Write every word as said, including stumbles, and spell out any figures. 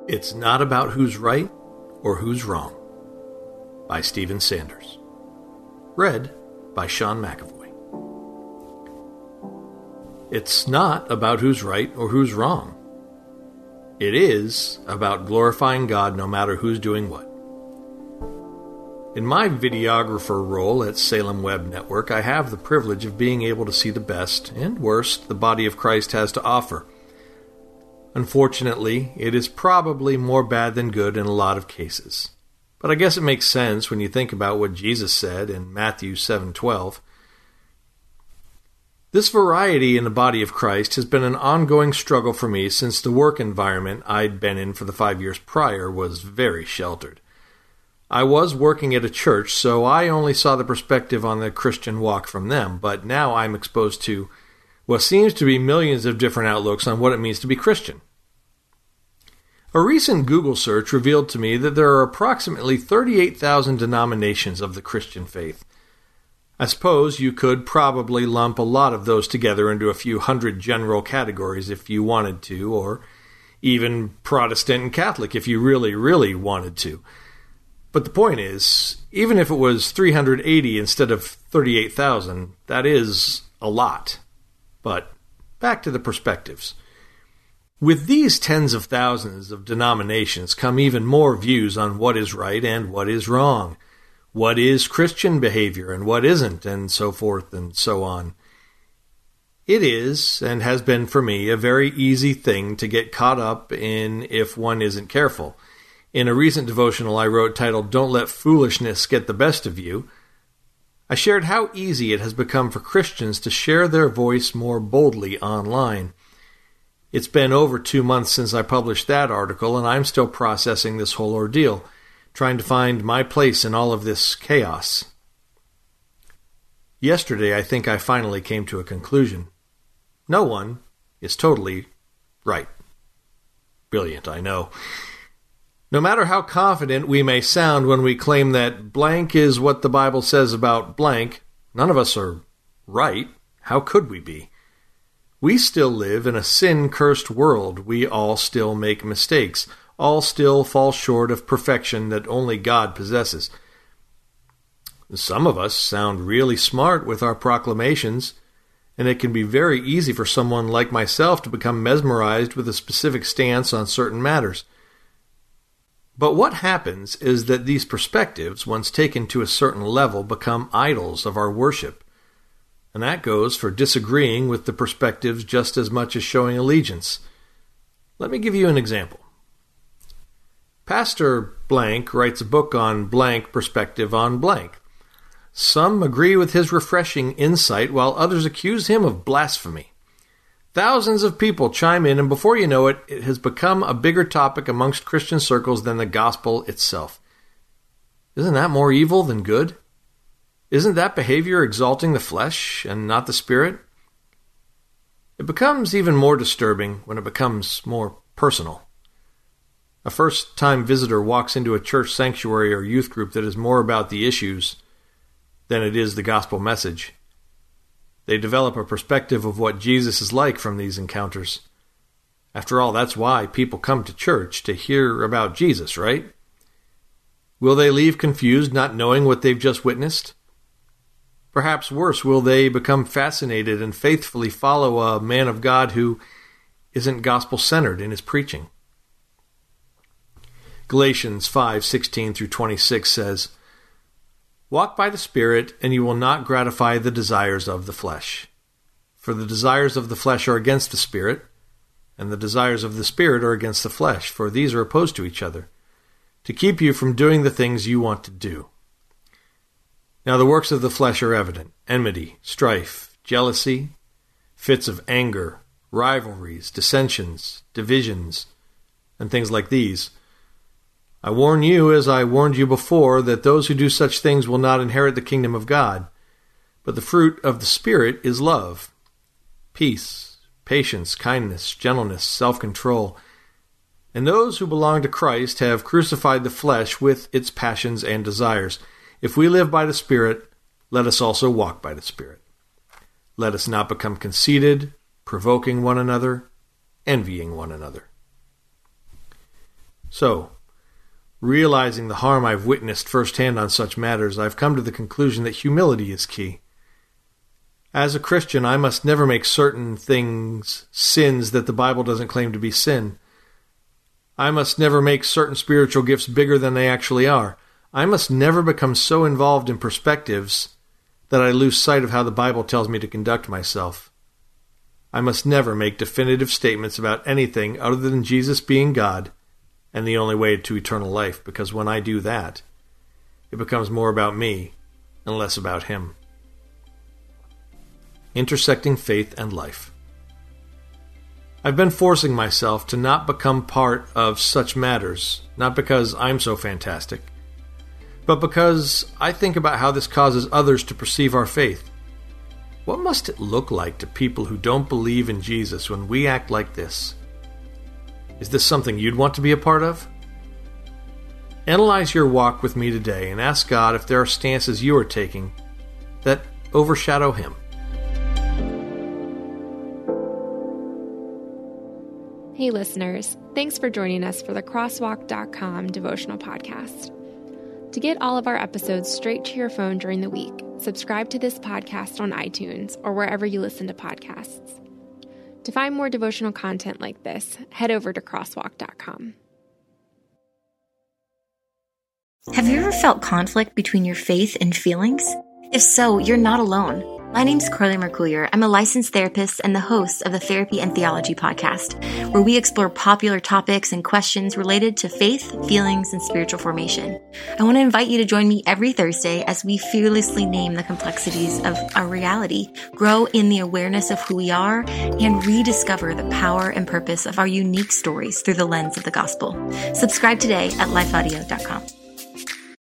It's Not About Who's Right or Who's Wrong by Stephen Sanders. Read by Sean McAvoy. It's not about who's right or who's wrong. It is about glorifying God no matter who's doing what. In my videographer role at Salem Web Network, I have the privilege of being able to see the best and worst the body of Christ has to offer. Unfortunately, it is probably more bad than good in a lot of cases. But I guess it makes sense when you think about what Jesus said in Matthew seven twelve. This variety in the body of Christ has been an ongoing struggle for me since the work environment I'd been in for the five years prior was very sheltered. I was working at a church, so I only saw the perspective on the Christian walk from them, but now I'm exposed to what seems to be millions of different outlooks on what it means to be Christian. A recent Google search revealed to me that there are approximately thirty-eight thousand denominations of the Christian faith. I suppose you could probably lump a lot of those together into a few hundred general categories if you wanted to, or even Protestant and Catholic if you really, really wanted to. But the point is, even if it was three hundred eighty instead of thirty-eight thousand, that is a lot. But back to the perspectives. With these tens of thousands of denominations come even more views on what is right and what is wrong, what is Christian behavior and what isn't, and so forth and so on. It is, and has been for me, a very easy thing to get caught up in if one isn't careful. In a recent devotional I wrote titled, "Don't Let Foolishness Get the Best of You," I shared how easy it has become for Christians to share their voice more boldly online. It's been over two months since I published that article, and I'm still processing this whole ordeal, trying to find my place in all of this chaos. Yesterday, I think I finally came to a conclusion. No one is totally right. Brilliant, I know. No matter how confident we may sound when we claim that blank is what the Bible says about blank, none of us are right. How could we be? We still live in a sin-cursed world. We all still make mistakes. All still fall short of perfection that only God possesses. Some of us sound really smart with our proclamations, and it can be very easy for someone like myself to become mesmerized with a specific stance on certain matters. But what happens is that these perspectives, once taken to a certain level, become idols of our worship. And that goes for disagreeing with the perspectives just as much as showing allegiance. Let me give you an example. Pastor blank writes a book on blank perspective on blank. Some agree with his refreshing insight, while others accuse him of blasphemy. Thousands of people chime in, and before you know it, it has become a bigger topic amongst Christian circles than the gospel itself. Isn't that more evil than good? Isn't that behavior exalting the flesh and not the spirit? It becomes even more disturbing when it becomes more personal. A first-time visitor walks into a church sanctuary or youth group that is more about the issues than it is the gospel message. They develop a perspective of what Jesus is like from these encounters. After all, that's why people come to church, to hear about Jesus, right? Will they leave confused, not knowing what they've just witnessed? Perhaps worse, will they become fascinated and faithfully follow a man of God who isn't gospel-centered in his preaching? Galatians five sixteen through twenty-six says, "Walk by the Spirit, and you will not gratify the desires of the flesh. For the desires of the flesh are against the Spirit, and the desires of the Spirit are against the flesh, for these are opposed to each other, to keep you from doing the things you want to do. Now the works of the flesh are evident: enmity, strife, jealousy, fits of anger, rivalries, dissensions, divisions, and things like these. I warn you, as I warned you before, that those who do such things will not inherit the kingdom of God. But the fruit of the Spirit is love, peace, patience, kindness, gentleness, self-control. And those who belong to Christ have crucified the flesh with its passions and desires. If we live by the Spirit, let us also walk by the Spirit. Let us not become conceited, provoking one another, envying one another." So, realizing the harm I've witnessed firsthand on such matters, I've come to the conclusion that humility is key. As a Christian, I must never make certain things sins that the Bible doesn't claim to be sin. I must never make certain spiritual gifts bigger than they actually are. I must never become so involved in perspectives that I lose sight of how the Bible tells me to conduct myself. I must never make definitive statements about anything other than Jesus being God and the only way to eternal life, because when I do that, it becomes more about me and less about Him. Intersecting faith and life. I've been forcing myself to not become part of such matters, not because I'm so fantastic, but because I think about how this causes others to perceive our faith. What must it look like to people who don't believe in Jesus when we act like this? Is this something you'd want to be a part of? Analyze your walk with me today and ask God if there are stances you are taking that overshadow Him. Hey listeners, thanks for joining us for the crosswalk dot com devotional podcast. To get all of our episodes straight to your phone during the week, subscribe to this podcast on iTunes or wherever you listen to podcasts. To find more devotional content like this, head over to crosswalk dot com. Have you ever felt conflict between your faith and feelings? If so, you're not alone. My name's Carly Mercoulier. I'm a licensed therapist and the host of the Therapy and Theology podcast, where we explore popular topics and questions related to faith, feelings, and spiritual formation. I want to invite you to join me every Thursday as we fearlessly name the complexities of our reality, grow in the awareness of who we are, and rediscover the power and purpose of our unique stories through the lens of the gospel. Subscribe today at life audio dot com.